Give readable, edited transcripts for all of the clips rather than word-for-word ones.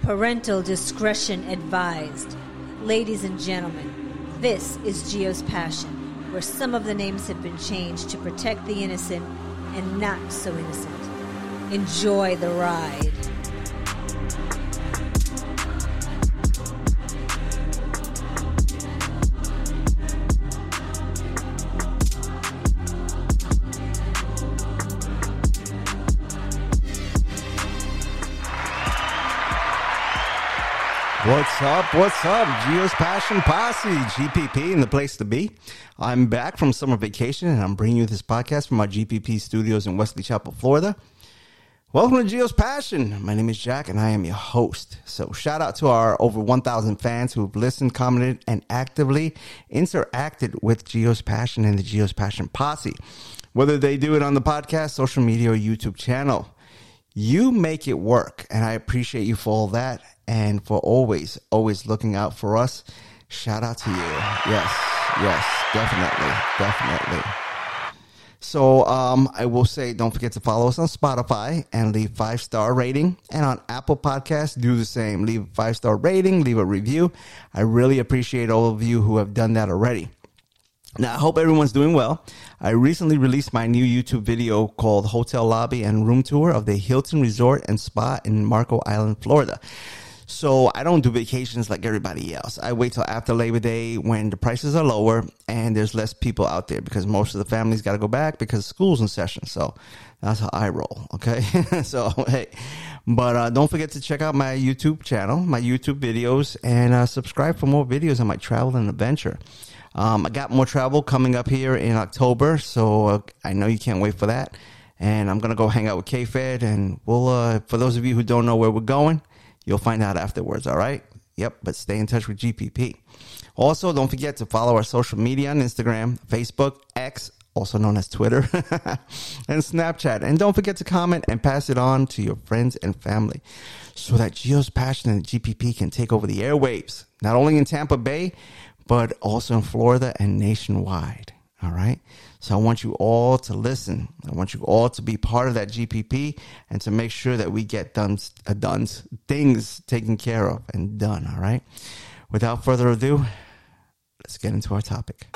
Parental discretion advised. Ladies and gentlemen, this is Geo's Passion, where some of the names have been changed to protect the innocent and not so innocent. Enjoy the ride. What's up? What's up? Geo's Passion Posse, GPP, and the place to be. I'm back from summer vacation, and I'm bringing you this podcast from our GPP studios in Wesley Chapel, Florida. Welcome to Geo's Passion. My name is Jack, and I am your host. So shout out to our over 1,000 fans who've listened, commented, and actively interacted with Geo's Passion and the Geo's Passion Posse, whether they do it on the podcast, social media, or YouTube channel. You make it work, and I appreciate you for all that and for always looking out for us. Shout out to you. Yes, definitely. So I will say, don't forget to follow us on Spotify and leave 5-star rating. And on Apple Podcasts, do the same. Leave a 5-star rating, leave a review. I really appreciate all of you who have done that already. Now, I hope everyone's doing well. I recently released my new YouTube video called Hotel Lobby and Room Tour of the Hilton Resort and Spa in Marco Island, Florida. So I don't do vacations like everybody else. I wait till after Labor Day when the prices are lower and there's less people out there because most of the families got to go back because school's in session. So that's how I roll, okay? So, hey. But don't forget to check out my YouTube channel, my YouTube videos, and subscribe for more videos on my travel and adventure. I got more travel coming up here in October, so I know you can't wait for that. And I'm going to go hang out with K-Fed, and we'll, for those of you who don't know where we're going, you'll find out afterwards, all right? Yep, but stay in touch with GPP. Also, don't forget to follow our social media on Instagram, Facebook, X, also known as Twitter, and Snapchat. And don't forget to comment and pass it on to your friends and family so that Geo's Passion and GPP can take over the airwaves, not only in Tampa Bay, but also in Florida and nationwide, all right? So I want you all to listen. I want you all to be part of that GPP and to make sure that we get things taken care of and done, all right? Without further ado, let's get into our topic.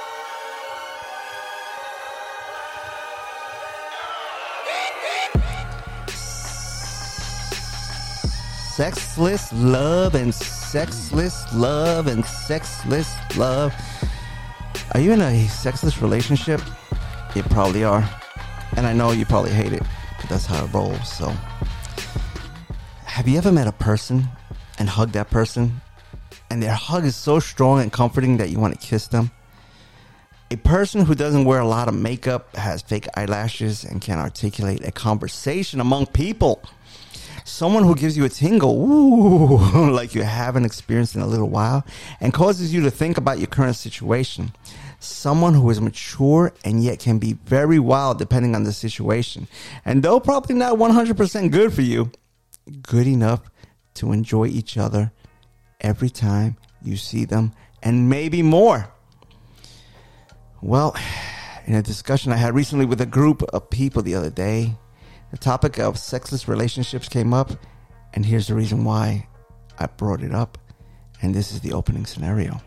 Sexless love and sexless love and sexless love. Are you in a sexless relationship? You probably are. And I know you probably hate it, but that's how it rolls. So, have you ever met a person and hugged that person, and their hug is so strong and comforting that you want to kiss them? A person who doesn't wear a lot of makeup, has fake eyelashes, and can articulate a conversation among people. Someone who gives you a tingle, ooh, like you haven't experienced in a little while, and causes you to think about your current situation. Someone who is mature and yet can be very wild depending on the situation. And though probably not 100% good for you, good enough to enjoy each other every time you see them, and maybe more. Well, in a discussion I had recently with a group of people the other day, the topic of sexless relationships came up, and here's the reason why I brought it up, and this is the opening scenario.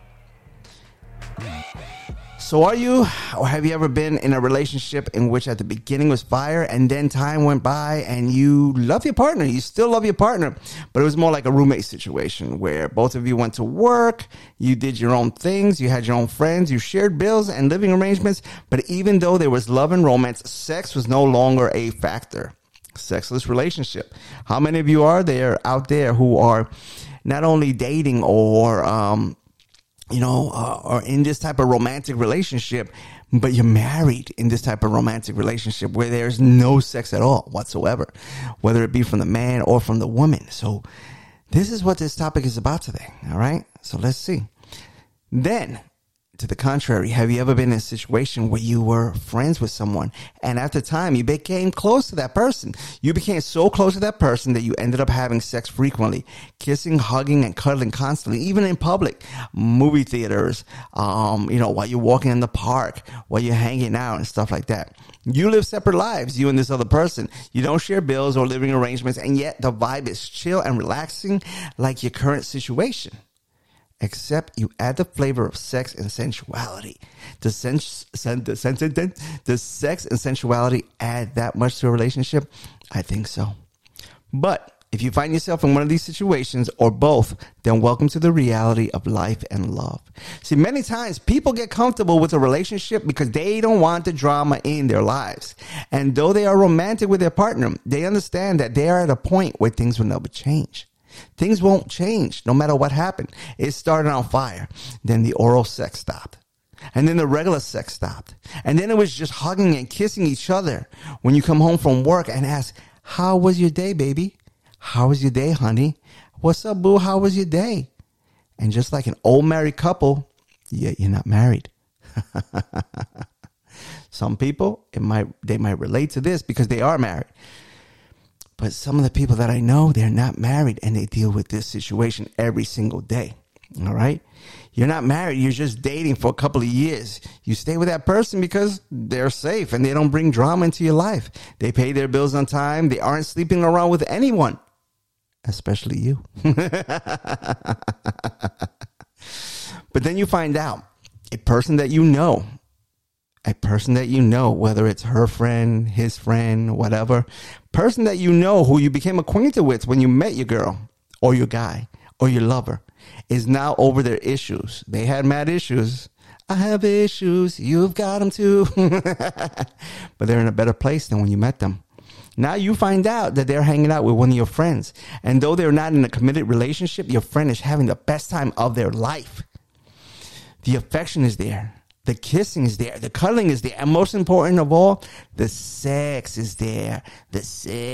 So are you, or have you ever been in a relationship in which at the beginning was fire, and then time went by and you love your partner, you still love your partner, but it was more like a roommate situation where both of you went to work, you did your own things, you had your own friends, you shared bills and living arrangements, but even though there was love and romance, sex was no longer a factor. Sexless relationship. How many of you are there out there who are not only dating or or in this type of romantic relationship, but you're married in this type of romantic relationship where there's no sex at all whatsoever, whether it be from the man or from the woman. So this is what this topic is about today. All right. So let's see. Then To the contrary, have you ever been in a situation where you were friends with someone and after time you became close to that person? You became so close to that person that you ended up having sex frequently, kissing, hugging, and cuddling constantly, even in public, movie theaters, while you're walking in the park, while you're hanging out and stuff like that. You live separate lives, you and this other person. You don't share bills or living arrangements, and yet the vibe is chill and relaxing like your current situation. Except you add the flavor of sex and sensuality. Does sex and sensuality add that much to a relationship? I think so. But if you find yourself in one of these situations or both, then welcome to the reality of life and love. See, many times people get comfortable with a relationship because they don't want the drama in their lives. And though they are romantic with their partner, they understand that they are at a point where things will never change. Things won't change no matter what happened. It started on fire. Then the oral sex stopped. And then the regular sex stopped. And then it was just hugging and kissing each other when you come home from work and ask, how was your day, baby? How was your day, honey? What's up, boo? How was your day? And just like an old married couple, yeah, you're not married. Some people, they might relate to this because they are married. But some of the people that I know, they're not married and they deal with this situation every single day. All right. You're not married. You're just dating for a couple of years. You stay with that person because they're safe and they don't bring drama into your life. They pay their bills on time. They aren't sleeping around with anyone, especially you. But then you find out a person that you know, whether it's her friend, his friend, whatever, person that you know who you became acquainted with when you met your girl or your guy or your lover is now over their issues. They had mad issues. I have issues. You've got them too. But they're in a better place than when you met them. Now you find out that they're hanging out with one of your friends. And though they're not in a committed relationship, your friend is having the best time of their life. The affection is there. The kissing is there. The cuddling is there. And most important of all, the sex is there. The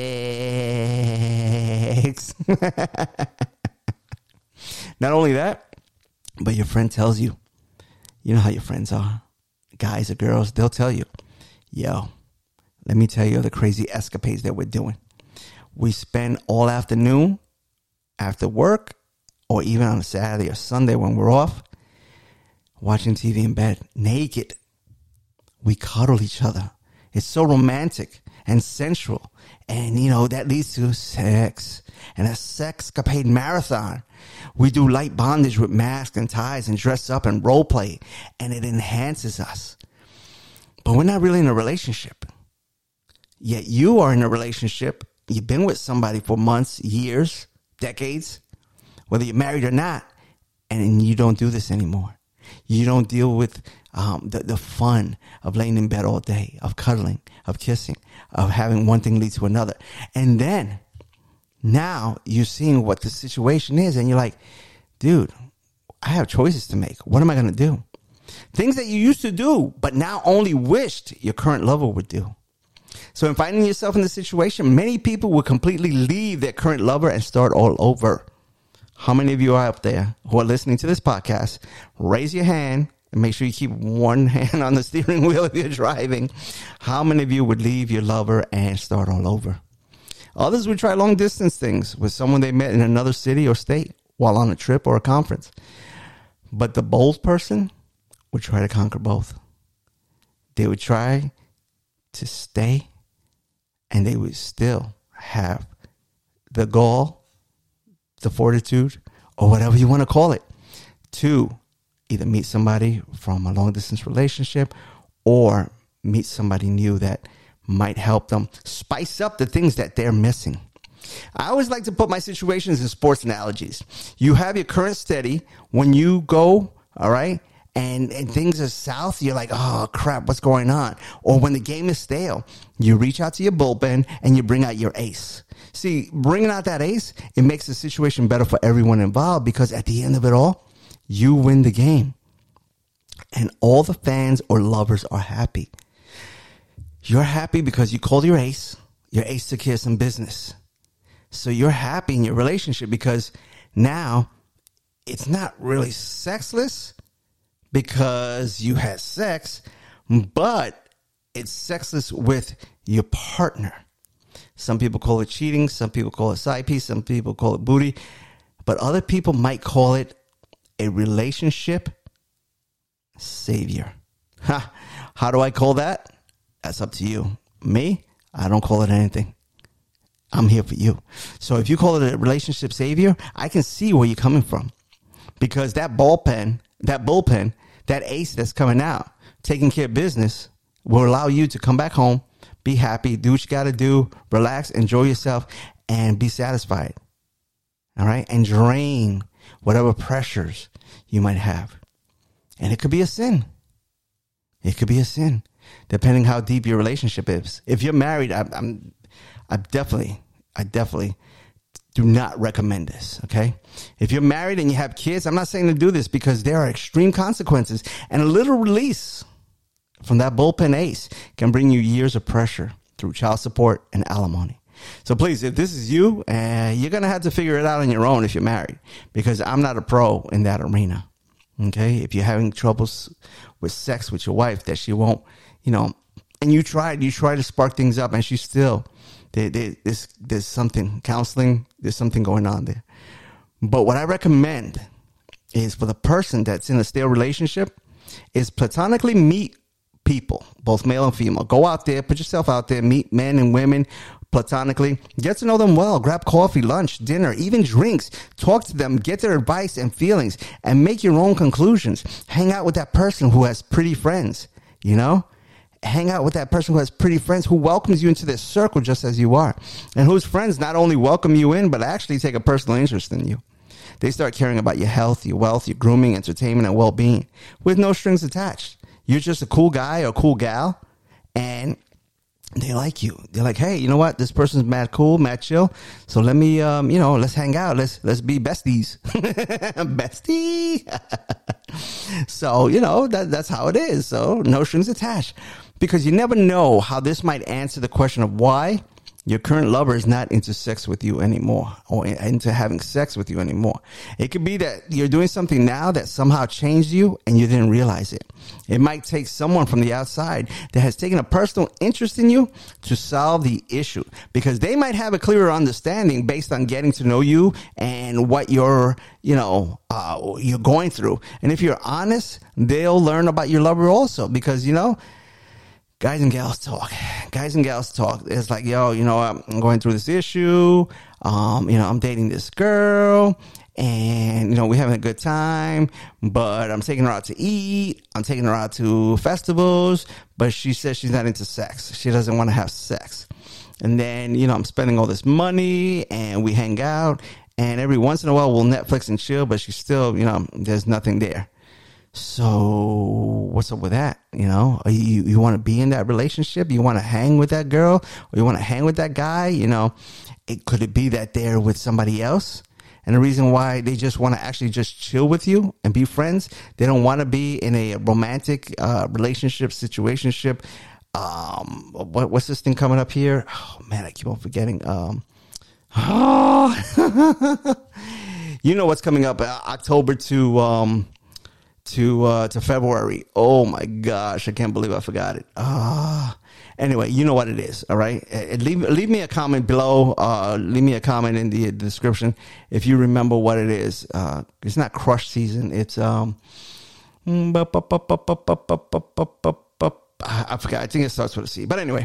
sex. Not only that, but your friend tells you, you know how your friends are, guys or girls, they'll tell you, yo, let me tell you the crazy escapades that we're doing. We spend all afternoon after work or even on a Saturday or Sunday when we're off, watching TV in bed, naked. We cuddle each other. It's so romantic and sensual. And, that leads to sex and a sexcapade marathon. We do light bondage with masks and ties and dress up and role play. And it enhances us. But we're not really in a relationship. Yet you are in a relationship. You've been with somebody for months, years, decades, whether you're married or not. And you don't do this anymore. You don't deal with the fun of laying in bed all day, of cuddling, of kissing, of having one thing lead to another. And then now you're seeing what the situation is and you're like, dude, I have choices to make. What am I going to do? Things that you used to do, but now only wished your current lover would do. So in finding yourself in this situation, many people will completely leave their current lover and start all over. How many of you are out there who are listening to this podcast? Raise your hand and make sure you keep one hand on the steering wheel if you're driving. How many of you would leave your lover and start all over? Others would try long distance things with someone they met in another city or state while on a trip or a conference. But the bold person would try to conquer both. They would try to stay and they would still have the gall, the fortitude, or whatever you want to call it, to either meet somebody from a long distance relationship or meet somebody new that might help them spice up the things that they're missing. I always like to put my situations in sports analogies. You have your current steady. When you go, all right, and things are south, you're like, oh, crap, what's going on? Or when the game is stale, you reach out to your bullpen and you bring out your ace. See, bringing out that ace, it makes the situation better for everyone involved because at the end of it all, you win the game. And all the fans or lovers are happy. You're happy because you called your ace took care of some business. So you're happy in your relationship because now it's not really sexless, because you had sex, but it's sexless with your partner. Some people call it cheating. Some people call it side piece. Some people call it booty. But other people might call it a relationship savior. How do I call that? That's up to you. Me, I don't call it anything. I'm here for you. So if you call it a relationship savior, I can see where you're coming from. Because that bullpen, that ace that's coming out, taking care of business, will allow you to come back home, be happy, do what you got to do, relax, enjoy yourself, and be satisfied. All right? And drain whatever pressures you might have. And it could be a sin. It could be a sin, depending how deep your relationship is. If you're married, I definitely do not recommend this, okay? If you're married and you have kids, I'm not saying to do this because there are extreme consequences, and a little release from that bullpen ace can bring you years of pressure through child support and alimony. So please, if this is you, you're going to have to figure it out on your own if you're married, because I'm not a pro in that arena, okay? If you're having troubles with sex with your wife that she won't, and you try to spark things up and she's still... There's something, counseling, there's something going on there. But what I recommend is for the person that's in a stale relationship is platonically meet people, both male and female. Go out there, put yourself out there, meet men and women platonically, get to know them well, grab coffee, lunch, dinner, even drinks, talk to them, get their advice and feelings, and make your own conclusions. Hang out with that person who has pretty friends, Hang out with that person who has pretty friends, who welcomes you into their circle just as you are, and whose friends not only welcome you in, but actually take a personal interest in you. They start caring about your health, your wealth, your grooming, entertainment, and well-being with no strings attached. You're just a cool guy or cool gal, and they like you. They're like, hey, you know what? This person's mad cool, mad chill. So let me, let's hang out. Let's be besties. Bestie. So, that's how it is. So no strings attached. Because you never know how this might answer the question of why your current lover is not into sex with you anymore, or into having sex with you anymore. It could be that you're doing something now that somehow changed you and you didn't realize it. It might take someone from the outside that has taken a personal interest in you to solve the issue, because they might have a clearer understanding based on getting to know you and what you're going through. And if you're honest, they'll learn about your lover also, because, guys and gals talk. It's like, I'm going through this issue. I'm dating this girl, and, we're having a good time, but I'm taking her out to eat. I'm taking her out to festivals, but she says she's not into sex. She doesn't want to have sex. And then, I'm spending all this money, and we hang out, and every once in a while we'll Netflix and chill, but she's still, there's nothing there. So what's up with that? You want to be in that relationship? You want to hang with that girl, or you want to hang with that guy? Could it be that they're with somebody else? And the reason why they just want to actually just chill with you and be friends, they don't want to be in a romantic relationship, situationship. What's this thing coming up here? Oh man, I keep on forgetting. What's coming up? October to February. Oh my gosh, I can't believe I forgot it. Anyway, you know what it is, all right? Leave me a comment below. Leave me a comment in the description if you remember what it is. It's not crush season. It's I forgot. I think it starts with a C. But anyway,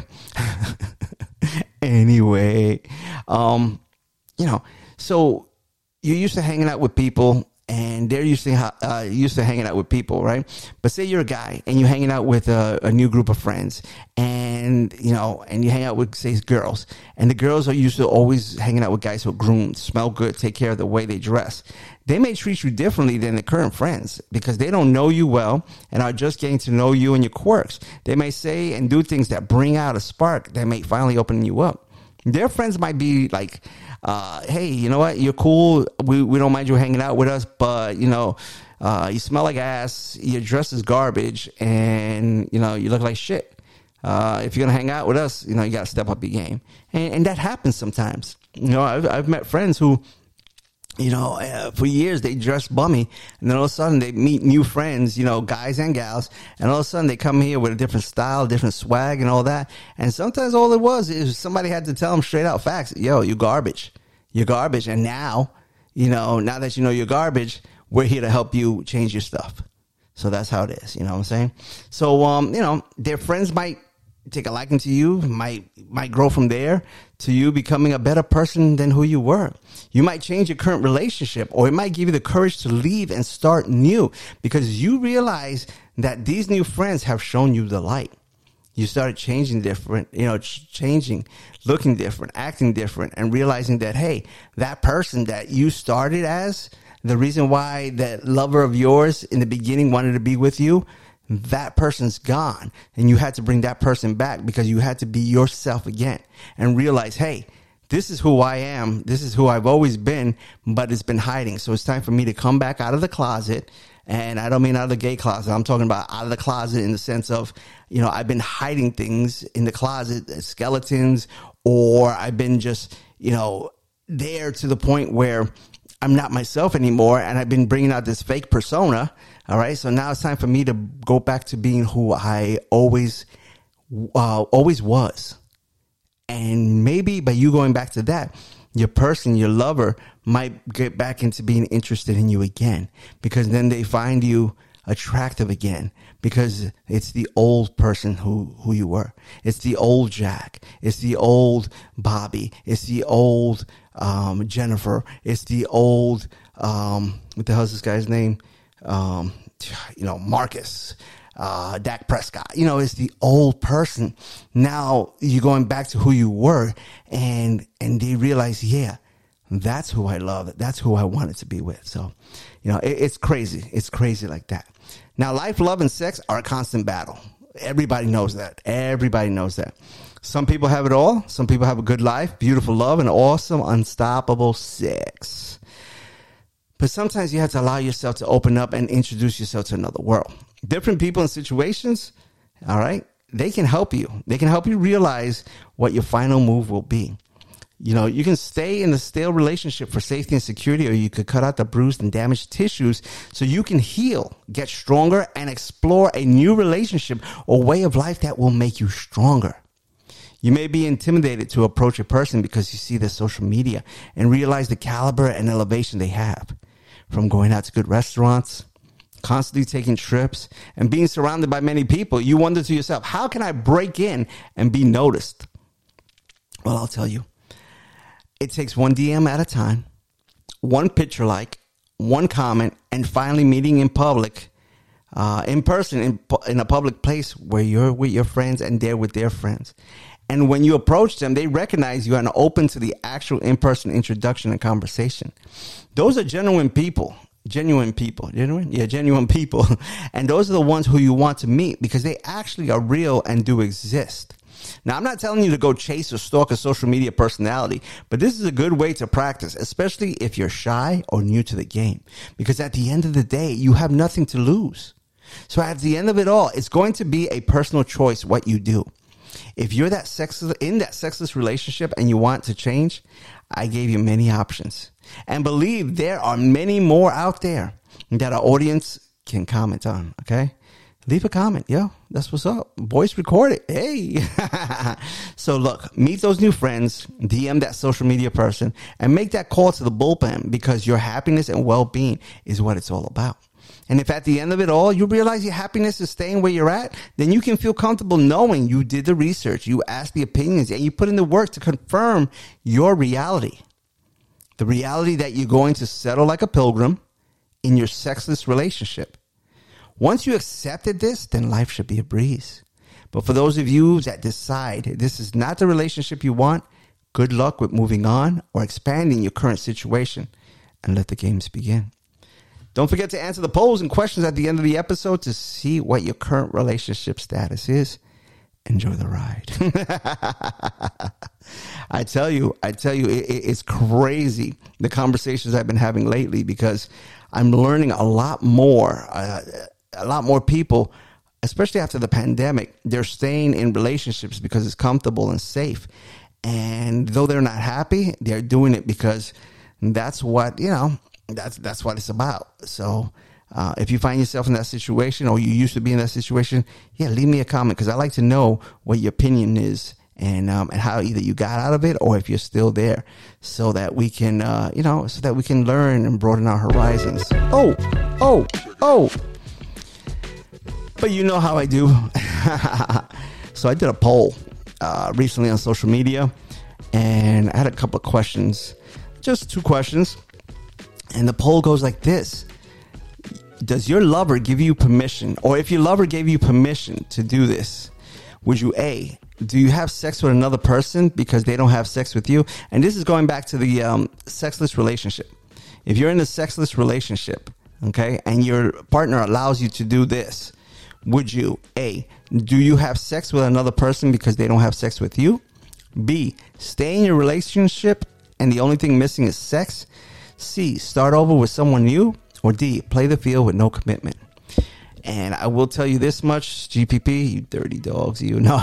so you're used to hanging out with people, and they're used to hanging out with people, right? But say you're a guy and you're hanging out with a new group of friends, and you hang out with, say, girls, and the girls are used to always hanging out with guys who are groomed, smell good, take care of the way they dress. They may treat you differently than the current friends because they don't know you well and are just getting to know you and your quirks. They may say and do things that bring out a spark that may finally open you up. Their friends might be like, hey, you know what? You're cool. We don't mind you hanging out with us, but, you smell like ass. Your dress is garbage, and, you look like shit. If you're going to hang out with us, you got to step up your game. And that happens sometimes. I've met friends who For years they dress bummy, and then all of a sudden they meet new friends, guys and gals, and all of a sudden they come here with a different style, different swag and all that. And sometimes all it was is somebody had to tell them straight out facts. Yo, you garbage. You're garbage. And now, now that you know you're garbage, we're here to help you change your stuff. So that's how it is. You know what I'm saying? So, their friends might take a liking to you, might grow from there to you becoming a better person than who you were. You might change your current relationship, or it might give you the courage to leave and start new because you realize that these new friends have shown you the light. You started changing different, changing, looking different, acting different, and realizing that, hey, that person that you started as, the reason why that lover of yours in the beginning wanted to be with you, that person's gone, and you had to bring that person back because you had to be yourself again and realize, hey, this is who I am. This is who I've always been, but it's been hiding. So it's time for me to come back out of the closet. And I don't mean out of the gay closet. I'm talking about out of the closet in the sense of, I've been hiding things in the closet, skeletons, or I've been just, there to the point where I'm not myself anymore, and I've been bringing out this fake persona. All right. So now it's time for me to go back to being who I always was. And maybe by you going back to that, your person, your lover might get back into being interested in you again, because then they find you attractive again, because it's the old person who you were. It's the old Jack. It's the old Bobby. It's the old Jennifer. It's the old, what the hell's this guy's name? Marcus, Dak Prescott, it's the old person. Now you're going back to who you were, and they realize, yeah, that's who I love. That's who I wanted to be with. So, it's crazy. It's crazy like that. Now, life, love, and sex are a constant battle. Everybody knows that. Everybody knows that. Some people have it all. Some people have a good life, beautiful love, and awesome, unstoppable sex. But sometimes you have to allow yourself to open up and introduce yourself to another world. Different people and situations, all right, they can help you. They can help you realize what your final move will be. You can stay in the stale relationship for safety and security, or you could cut out the bruised and damaged tissues so you can heal, get stronger, and explore a new relationship or way of life that will make you stronger. You may be intimidated to approach a person because you see their social media and realize the caliber and elevation they have. From going out to good restaurants, constantly taking trips, and being surrounded by many people, you wonder to yourself, how can I break in and be noticed? Well, I'll tell you. It takes one DM at a time, one picture like, one comment, and finally meeting in public, in person, in a public place where you're with your friends and they're with their friends. And when you approach them, they recognize you and are open to the actual in-person introduction and conversation. Those are genuine people. Genuine people. And those are the ones who you want to meet because they actually are real and do exist. Now, I'm not telling you to go chase or stalk a social media personality, but this is a good way to practice, especially if you're shy or new to the game. Because at the end of the day, you have nothing to lose. So at the end of it all, it's going to be a personal choice what you do. If you're in that sexless relationship and you want to change, I gave you many options. And believe there are many more out there that our audience can comment on, okay? Leave a comment, yo. That's what's up. Voice record it. Hey. So look, meet those new friends, DM that social media person, and make that call to the bullpen because your happiness and well-being is what it's all about. And if at the end of it all, you realize your happiness is staying where you're at, then you can feel comfortable knowing you did the research, you asked the opinions, and you put in the work to confirm your reality. The reality that you're going to settle like a pilgrim in your sexless relationship. Once you accepted this, then life should be a breeze. But for those of you that decide this is not the relationship you want, good luck with moving on or expanding your current situation and let the games begin. Don't forget to answer the polls and questions at the end of the episode to see what your current relationship status is. Enjoy the ride. I tell you, it's crazy the conversations I've been having lately because I'm learning a lot more people, especially after the pandemic, they're staying in relationships because it's comfortable and safe. And though they're not happy, they're doing it because that's what, that's what it's about. So if you find yourself in that situation, or you used to be in that situation, leave me a comment, because I like to know what your opinion is, and how either you got out of it or if you're still there, so that we can, so that we can learn and broaden our horizons. Oh. But you know how I do. So I did a poll recently on social media, and I had a couple of questions, just 2 questions. And the poll goes like this: does your lover give you permission, or if your lover gave you permission to do this, would you A, do you have sex with another person because they don't have sex with you? And this is going back to the sexless relationship. If you're in a sexless relationship, okay, and your partner allows you to do this, would you A, do you have sex with another person because they don't have sex with you? B, stay in your relationship and the only thing missing is sex? C, start over with someone new? Or D, play the field with no commitment? And I will tell you this much, GPP, you dirty dogs, you know.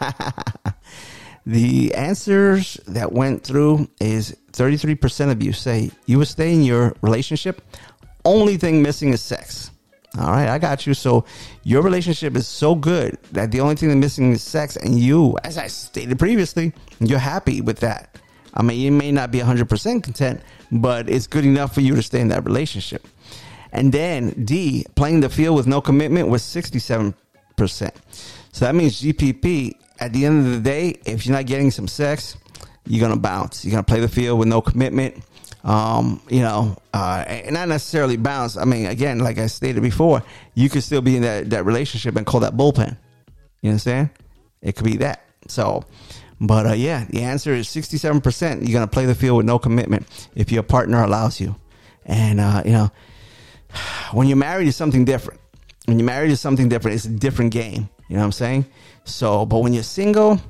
The answers that went through is 33% of you say you would stay in your relationship. Only thing missing is sex. All right, I got you. So your relationship is so good that the only thing that's missing is sex. And you, as I stated previously, you're happy with that. I mean, you may not be 100% content, but it's good enough for you to stay in that relationship. And then D, playing the field with no commitment, was 67%. So that means GPP, at the end of the day, if you're not getting some sex, you're going to bounce. You're going to play the field with no commitment. And not necessarily bounce. I mean, again, like I stated before, you could still be in that relationship and call that bullpen. You understand? It could be that. So, but the answer is 67%. You're going to play the field with no commitment if your partner allows you. And, when you're married, it's something different. When you're married, it's something different. It's a different game. You know what I'm saying? So, but when you're single,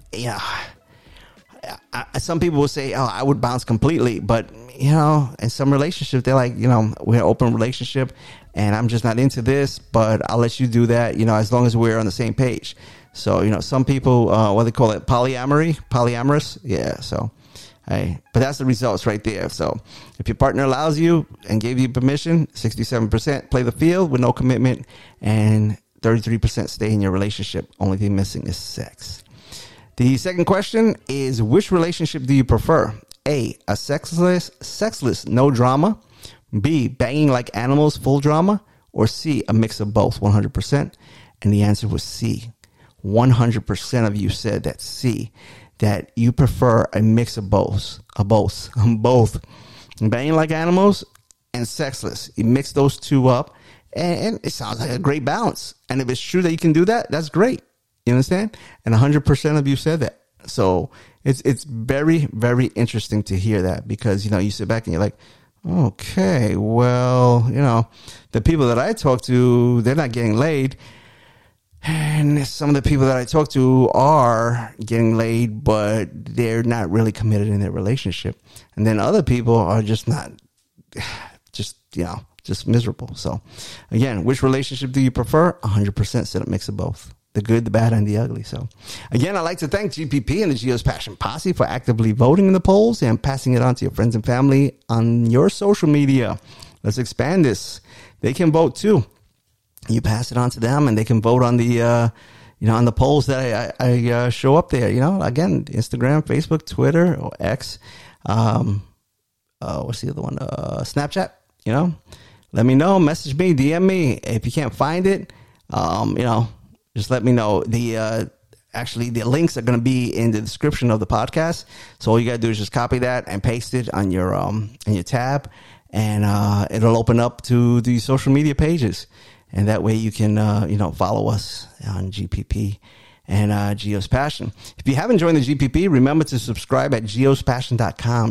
some people will say, I would bounce completely. But, in some relationships, they're like, we're an open relationship and I'm just not into this, but I'll let you do that, as long as we're on the same page. So, some people, what they call it, polyamorous. Yeah. So, but that's the results right there. So if your partner allows you and gave you permission, 67% play the field with no commitment, and 33% stay in your relationship. Only thing missing is sex. The second question is, which relationship do you prefer? A, a sexless, no drama. B, banging like animals, full drama. Or C, a mix of both, 100%. And the answer was C. 100% of you said that C, that you prefer a mix of both. Banging like animals and sexless. You mix those two up, and it sounds like a great balance. And if it's true that you can do that, that's great. You understand? And 100% of you said that. So it's very, very interesting to hear that, because, you sit back and you're like, okay, well, the people that I talk to, they're not getting laid. And some of the people that I talk to are getting laid, but they're not really committed in their relationship. And then other people are just not, just miserable. So again, which relationship do you prefer? 100% said a mix of both. The good, the bad, and the ugly. So again, I'd like to thank GPP and the Geo's Passion Posse for actively voting in the polls and passing it on to your friends and family on your social media. Let's expand this. They can vote too. You pass it on to them, and they can vote on the, on the polls that I show up there. Again, Instagram, Facebook, Twitter, or X. What's the other one? Snapchat. Let me know. Message me, DM me. If you can't find it, just let me know. The links are going to be in the description of the podcast. So all you got to do is just copy that and paste it on your tab, and it'll open up to the social media pages. And that way you can, follow us on GPP and Geo's Passion. If you haven't joined the GPP, remember to subscribe at geospassion.com,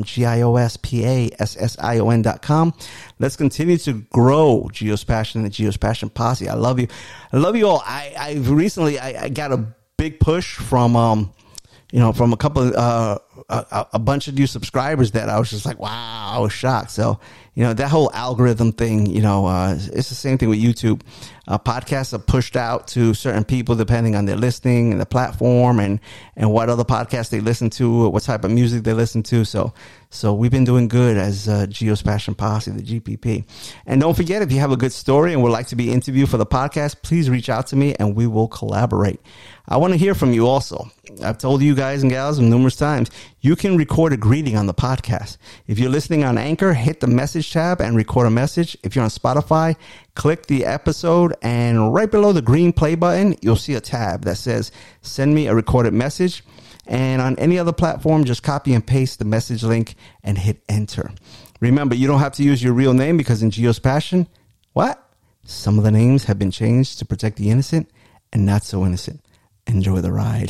GIOSPASSION.com. Let's continue to grow Geo's Passion and the Geo's Passion Posse. I love you. I love you all. I recently got a big push from, from a couple of, a bunch of new subscribers that I was just like, wow, I was shocked. So, that whole algorithm thing, it's the same thing with YouTube. podcasts are pushed out to certain people depending on their listening and the platform and what other podcasts they listen to, what type of music they listen to. So we've been doing good as Gio's Passion Posse, the GPP. And don't forget, if you have a good story and would like to be interviewed for the podcast, please reach out to me and we will collaborate. I want to hear from you also. I've told you guys and gals numerous times, you can record a greeting on the podcast. If you're listening on Anchor, hit the message tab and record a message. If you're on Spotify, click the episode, and right below the green play button, you'll see a tab that says send me a recorded message. And on any other platform, just copy and paste the message link and hit enter. Remember, you don't have to use your real name because in Gio's Passion, what? Some of the names have been changed to protect the innocent and not so innocent. Enjoy the ride.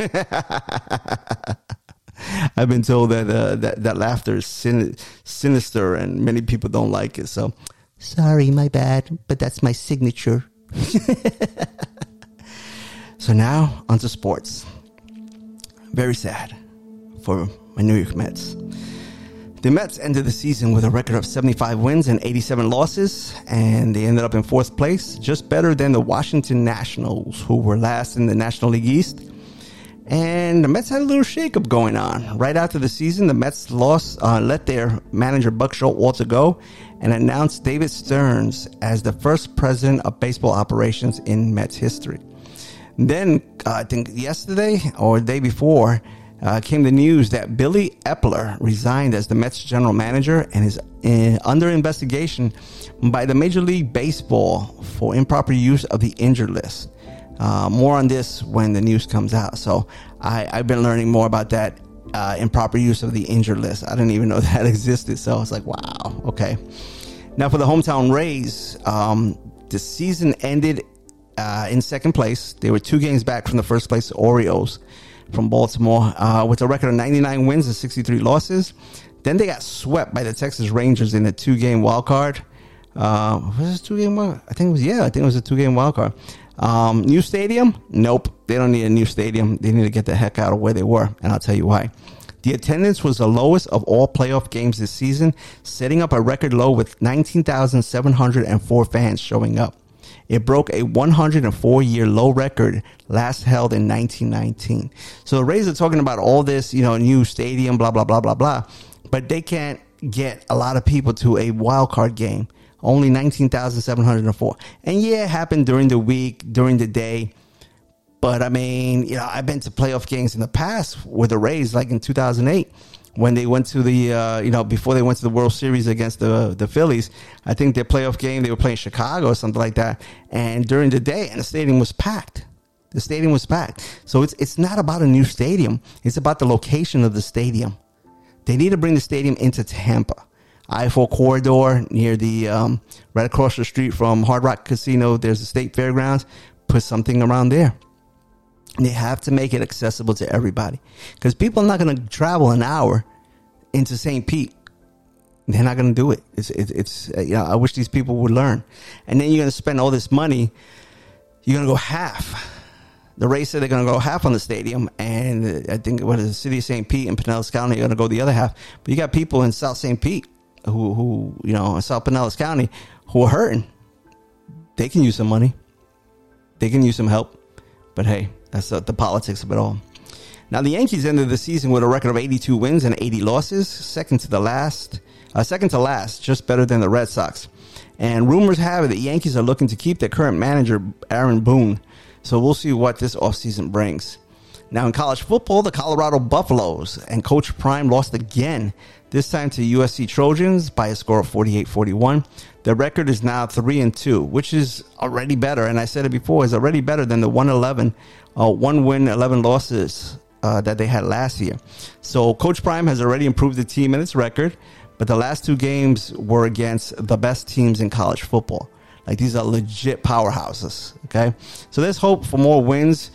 I've been told that laughter is sinister and many people don't like it. So sorry, my bad, but that's my signature. So now onto sports. Very sad for my New York Mets. The Mets ended the season with a record of 75 wins and 87 losses, and they ended up in fourth place, just better than the Washington Nationals, who were last in the National League East. And the Mets had a little shakeup going on. Right after the season, the Mets let their manager Buck Showalter go and announced David Stearns as the first president of baseball operations in Mets history. Then, I think yesterday or the day before, came the news that Billy Epler resigned as the Mets general manager and is under investigation by the Major League Baseball for improper use of the injured list. More on this when the news comes out. So I've been learning more about that improper use of the injured list. I didn't even know that existed. So I was like, wow, okay. Now for the hometown Rays, the season ended in second place. They were 2 games back from the first place Orioles from Baltimore with a record of 99 wins and 63 losses. Then they got swept by the Texas Rangers in a 2-game wild card. Was this a 2-game wild? I think it was a 2-game wild card. New stadium? Nope. They don't need a new stadium. They need to get the heck out of where they were, and I'll tell you why. The attendance was the lowest of all playoff games this season, setting up a record low with 19,704 fans showing up. It broke a 104-year low record last held in 1919. So the Rays are talking about all this, new stadium, blah, blah, blah, blah, blah. But they can't get a lot of people to a wild card game. Only 19,704. And yeah, it happened during the week, during the day. But I mean, I've been to playoff games in the past with the Rays, like in 2008. When they went to the, before they went to the World Series against the Phillies, I think their playoff game, they were playing Chicago or something like that. And during the day, and the stadium was packed. The stadium was packed. So it's not about a new stadium. It's about the location of the stadium. They need to bring the stadium into Tampa. I-4 corridor near the, right across the street from Hard Rock Casino, there's the State Fairgrounds. Put something around there. They have to make it accessible to everybody because people are not going to travel an hour into St. Pete. They're not going to do it. It's I wish these people would learn. And then you're going to spend all this money. You're going to go half. The Rays said they're going to go half on the stadium. And I think the city of St. Pete and Pinellas County are going to go the other half. But you got people in South St. Pete who in South Pinellas County who are hurting. They can use some money. They can use some help. But hey, that's the politics of it all. Now, the Yankees ended the season with a record of 82 wins and 80 losses, second to last, just better than the Red Sox. And rumors have it that Yankees are looking to keep their current manager, Aaron Boone. So we'll see what this offseason brings. Now, in college football, the Colorado Buffaloes and Coach Prime lost again, this time to USC Trojans by a score of 48-41. Their record is now 3-2, which is already better. And I said it before, is already better than the 1-11, 1 win, 11 losses that they had last year. So Coach Prime has already improved the team and its record, but the last 2 games were against the best teams in college football. Like, these are legit powerhouses. Okay. So there's hope for more wins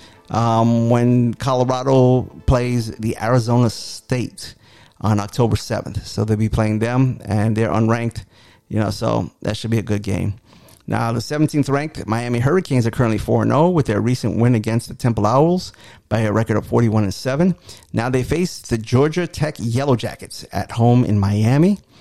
when Colorado plays the Arizona State on October 7th. So they'll be playing them, and they're unranked, so that should be a good game. Now, the 17th ranked Miami Hurricanes are currently 4-0 with their recent win against the Temple Owls by a record of 41-7. Now they face the Georgia Tech Yellow Jackets at home in Miami.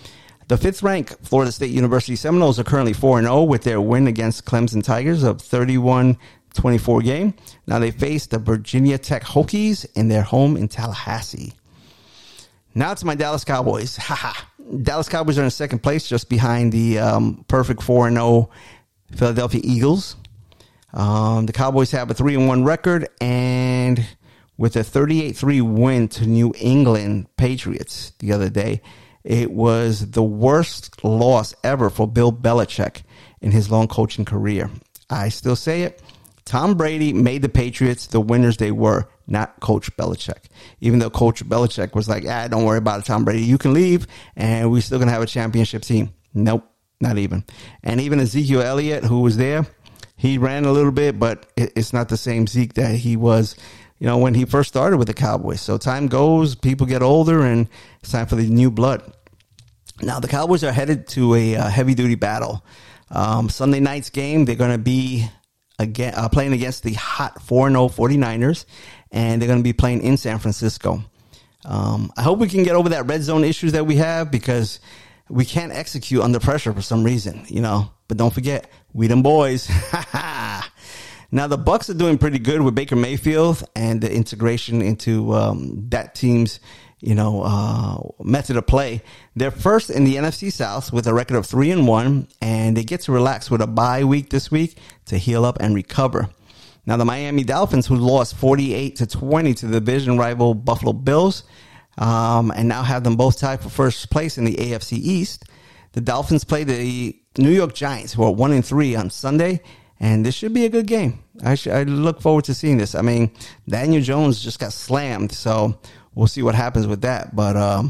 The fifth-ranked Florida State University Seminoles are currently 4-0 with their win against Clemson Tigers of 31-24 game. Now they face the Virginia Tech Hokies in their home in Tallahassee. Now to my Dallas Cowboys. Dallas Cowboys are in second place, just behind the perfect 4-0 Philadelphia Eagles. The Cowboys have a 3-1 record, and with a 38-3 win to New England Patriots the other day, it was the worst loss ever for Bill Belichick in his long coaching career. I still say it. Tom Brady made the Patriots the winners they were, not Coach Belichick. Even though Coach Belichick was like, don't worry about it, Tom Brady. You can leave, and we're still going to have a championship team. Nope, not even. And even Ezekiel Elliott, who was there, he ran a little bit, but it's not the same Zeke that he was, when he first started with the Cowboys. So time goes, people get older, and it's time for the new blood. Now, the Cowboys are headed to a heavy-duty battle. Sunday night's game, they're going to be playing against the hot 4-0 49ers, and they're going to be playing in San Francisco. I hope we can get over that red zone issues that we have, because we can't execute under pressure for some reason, But don't forget, we them boys. Now, the Bucs are doing pretty good with Baker Mayfield and the integration into that team's method of play. They're first in the NFC South with a record of 3-1, and they get to relax with a bye week this week to heal up and recover. Now, the Miami Dolphins, who lost 48-20 to the division rival Buffalo Bills, and now have them both tied for first place in the AFC East. The Dolphins play the New York Giants, who are 1-3 on Sunday, and this should be a good game. I look forward to seeing this. I mean, Daniel Jones just got slammed, so we'll see what happens with that. But I'm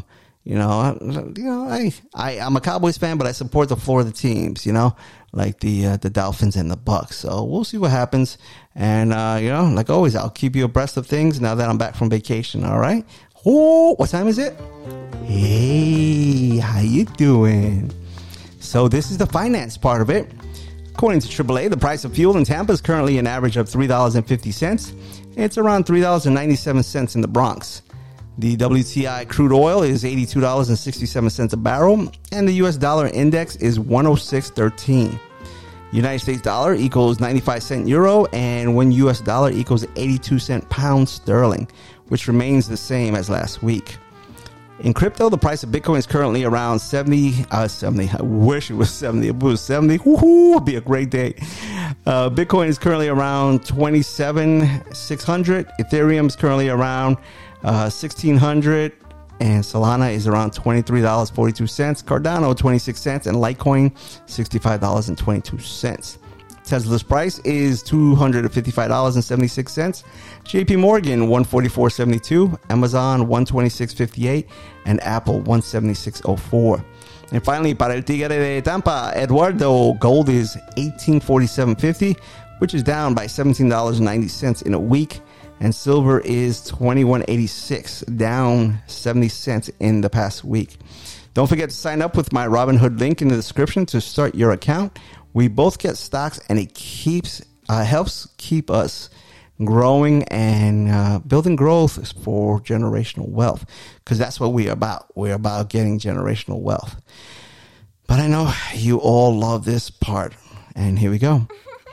a Cowboys fan, but I support the Florida teams, like the Dolphins and the Bucs. So we'll see what happens. And like always, I'll keep you abreast of things now that I'm back from vacation. All right. Oh, what time is it? Hey, how you doing? So this is the finance part of it. According to AAA, the price of fuel in Tampa is currently an average of $3.50. It's around $3.97 in the Bronx. The WTI crude oil is $82.67 a barrel, and the U.S. dollar index is 106.13. United States dollar equals 95 cent euro, and one U.S. dollar equals 82 cent pound sterling, which remains the same as last week. In crypto, the price of Bitcoin is currently around 70. I wish it was 70. If it was 70, woohoo, it'd be a great day. Bitcoin is currently around 27,600. Ethereum is currently around 1,600. And Solana is around $23.42. Cardano, 26 cents. And Litecoin, $65.22. Tesla's price is $255.76. JP Morgan, $144.72. Amazon, $126.58. And Apple, $176.04. And finally, para el Tigre de Tampa, Eduardo, gold is $1847.50, which is down by $17.90 in a week. And silver is $21.86, down 70 cents in the past week. Don't forget to sign up with my Robinhood link in the description to start your account. We both get stocks, and it helps keep us growing and building growth for generational wealth, because that's what we're about. We're about getting generational wealth. But I know you all love this part, and here we go.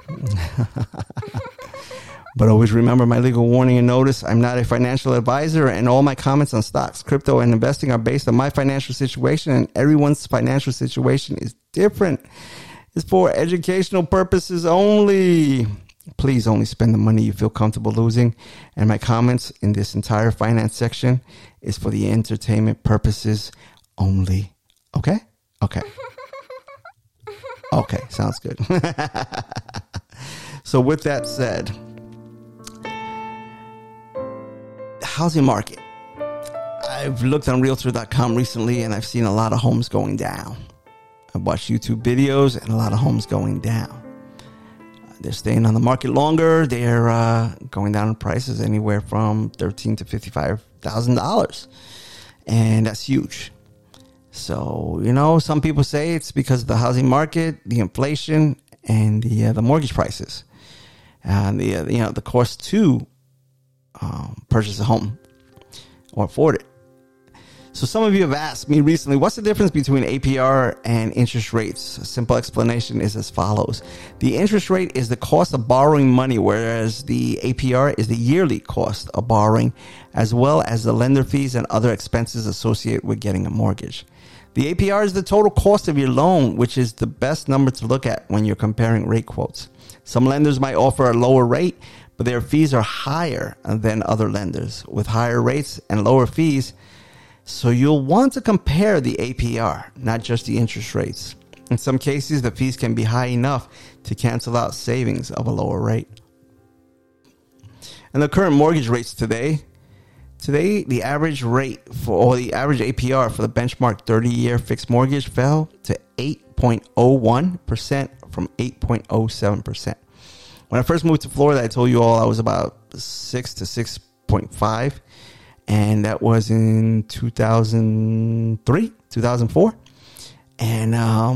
But always remember my legal warning and notice. I'm not a financial advisor, and all my comments on stocks, crypto, and investing are based on my financial situation, and everyone's financial situation is different. It's for educational purposes only. Please only spend the money you feel comfortable losing. And my comments in this entire finance section is for the entertainment purposes only. Okay? Okay. Okay, sounds good. So with that said, housing market. I've looked on realtor.com recently, and I've seen a lot of homes going down. I've watched YouTube videos, and a lot of homes going down. They're staying on the market longer. They're going down in prices anywhere from $13,000 to $55,000. And that's huge. So, some people say it's because of the housing market, the inflation, and the mortgage prices. And the cost to purchase a home or afford it. So some of you have asked me recently, what's the difference between APR and interest rates? A simple explanation is as follows. The interest rate is the cost of borrowing money, whereas the APR is the yearly cost of borrowing, as well as the lender fees and other expenses associated with getting a mortgage. The APR is the total cost of your loan, which is the best number to look at when you're comparing rate quotes. Some lenders might offer a lower rate, but their fees are higher than other lenders with higher rates and lower fees. So you'll want to compare the APR, not just the interest rates. In some cases, the fees can be high enough to cancel out savings of a lower rate. And the current mortgage rates today, the average rate or the average APR for the benchmark 30-year fixed mortgage fell to 8.01% from 8.07%. When I first moved to Florida, I told you all I was about 6 to 6.5. And that was in 2003, 2004. And,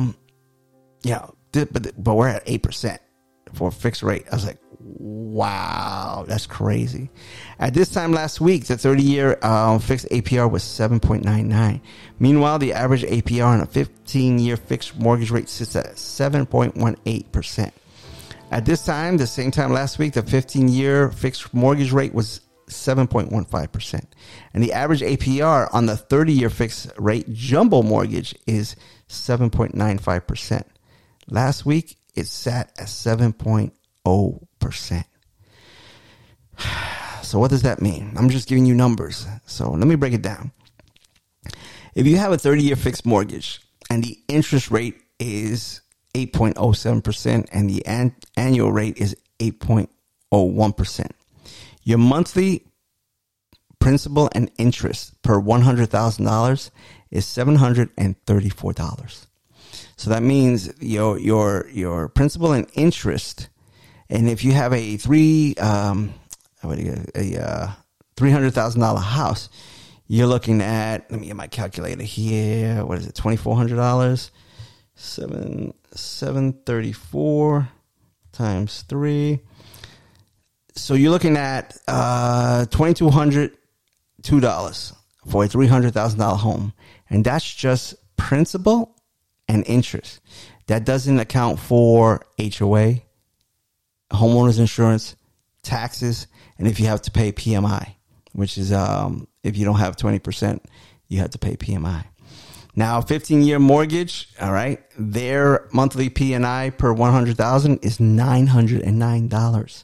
but we're at 8% for a fixed rate. I was like, wow, that's crazy. At this time last week, the 30-year fixed APR was 7.99. Meanwhile, the average APR on a 15-year fixed mortgage rate sits at 7.18%. At this time, the same time last week, the 15-year fixed mortgage rate was 7.15%. And the average APR on the 30-year fixed rate jumbo mortgage is 7.95%. Last week, it sat at 7.0%. So what does that mean? I'm just giving you numbers. So let me break it down. If you have a 30-year fixed mortgage and the interest rate is 8.07% and the annual rate is 8.01%, your monthly principal and interest per $100,000 is $734. So that means your principal and interest, and if you have a $300,000 house, you're looking at, let me get my calculator here. What is it? $2,400. 734 times 3. So you're looking at $2,202 for a $300,000 home. And that's just principal and interest. That doesn't account for HOA, homeowner's insurance, taxes, and if you have to pay PMI, which is if you don't have 20%, you have to pay PMI. Now, 15-year mortgage, all right, their monthly P&I per $100,000 is $909.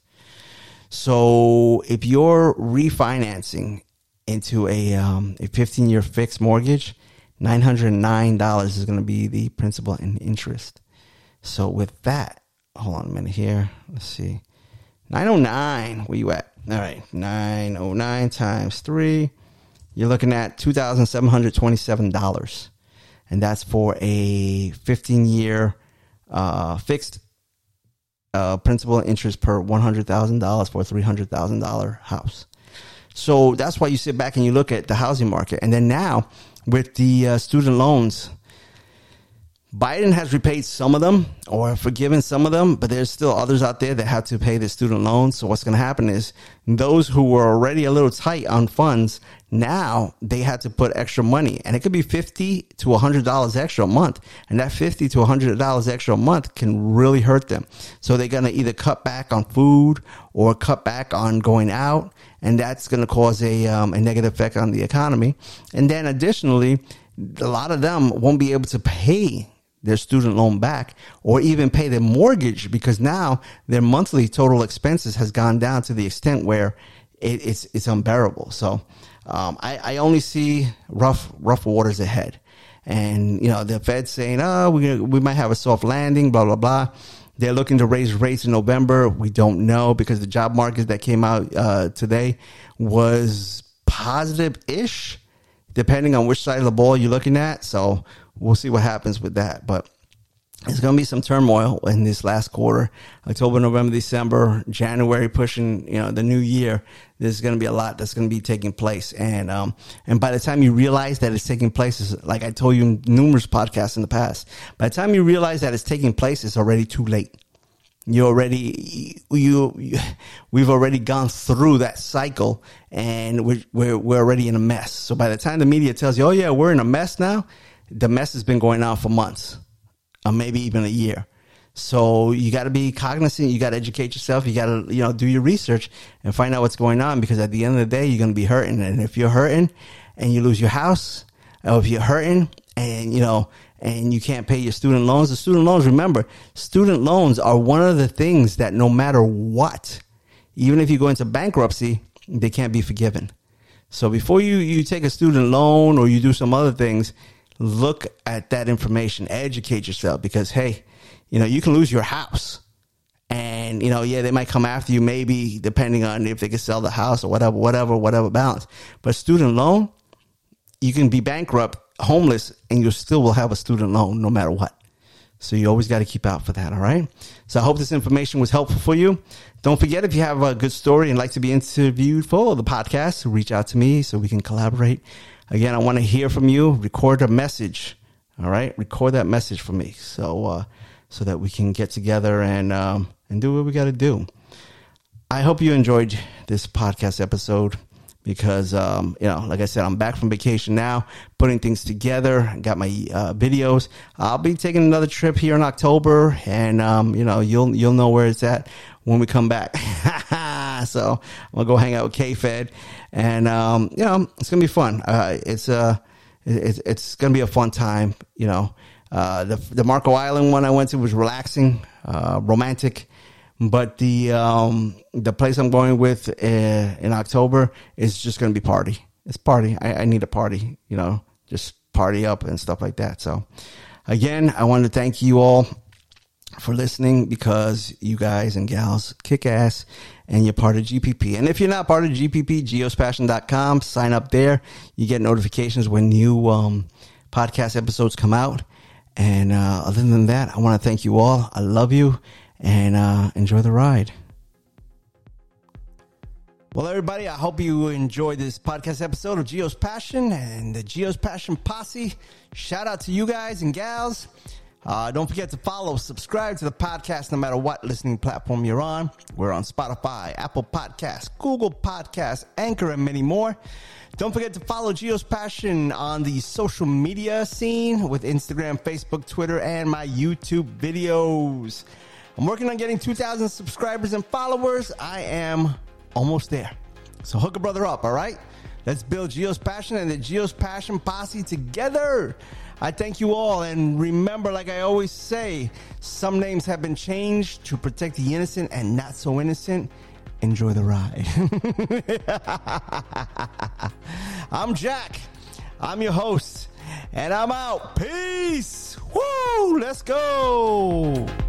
So if you're refinancing into a 15-year fixed mortgage, $909 is going to be the principal and interest. So with that, hold on a minute here. Let's see. 909, where you at? All right, 909 times 3. You're looking at $2,727. And that's for a 15-year fixed principal and interest per $100,000 for a $300,000 house. So that's why you sit back and you look at the housing market. And then now with the student loans, Biden has repaid some of them or forgiven some of them, but there's still others out there that have to pay the student loans. So what's going to happen is those who were already a little tight on funds, now they had to put extra money, and it could be $50 to $100 extra a month. And that $50 to $100 extra a month can really hurt them. So they're going to either cut back on food or cut back on going out. And that's going to cause a negative effect on the economy. And then additionally, a lot of them won't be able to pay their student loan back or even pay their mortgage, because now their monthly total expenses has gone down to the extent where it's unbearable. So I only see rough waters ahead. And, you know, the Fed's saying, we might have a soft landing, blah, blah, blah. They're looking to raise rates in November. We don't know, because the job market that came out today was positive-ish, depending on which side of the ball you're looking at. So we'll see what happens with that. But there's going to be some turmoil in this last quarter. October, November, December, January, pushing, you know, the new year. There's going to be a lot that's going to be taking place. And by the time you realize that it's taking place, is like I told you in numerous podcasts in the past, by the time you realize that it's taking place, it's already too late. we've already gone through that cycle, and we're already in a mess. So by the time the media tells you, oh yeah, we're in a mess now, the mess has been going on for months, or maybe even a year. So you got to be cognizant. You got to educate yourself. You got to, do your research and find out what's going on, because at the end of the day, you're going to be hurting. And if you're hurting and you lose your house, or if you're hurting and you can't pay your student loans, remember, student loans are one of the things that no matter what, even if you go into bankruptcy, they can't be forgiven. So before you take a student loan or you do some other things, look at that information, educate yourself, because, hey, you can lose your house, and, they might come after you, maybe depending on if they can sell the house or whatever balance. But student loan, you can be bankrupt, homeless, and you still will have a student loan no matter what. So you always got to keep out for that. All right. So I hope this information was helpful for you. Don't forget, if you have a good story and like to be interviewed for the podcast, reach out to me so we can collaborate. Again, I want to hear from you. Record a message. All right. Record that message for me. So that we can get together and do what we got to do. I hope you enjoyed this podcast episode, because, like I said, I'm back from vacation now, putting things together. Got my videos. I'll be taking another trip here in October, and, you'll know where it's at when we come back. So I'm going to go hang out with K-Fed, and, it's going to be fun. It's going to be a fun time, The Marco Island one I went to was relaxing, romantic, but the place I'm going with in October is just going to be party. It's party. I need a party, just party up and stuff like that. So again, I want to thank you all for listening, because you guys and gals kick ass and you're part of GPP. And if you're not part of GPP, geospassion.com, sign up there. You get notifications when new podcast episodes come out. And other than that, I want to thank you all. I love you, and enjoy the ride. Well, everybody, I hope you enjoyed this podcast episode of Geo's Passion and the Geo's Passion Posse. Shout out to you guys and gals. Don't forget to subscribe to the podcast no matter what listening platform you're on. We're on Spotify, Apple Podcasts, Google Podcasts, Anchor, and many more. Don't forget to follow Geo's Passion on the social media scene with Instagram, Facebook, Twitter, and my YouTube videos. I'm working on getting 2,000 subscribers and followers. I am almost there. So hook a brother up, all right? Let's build Geo's Passion and the Geo's Passion Posse together. I thank you all, and remember, like I always say, some names have been changed to protect the innocent and not so innocent. Enjoy the ride. I'm Jack. I'm your host, and I'm out. Peace. Woo! Let's go.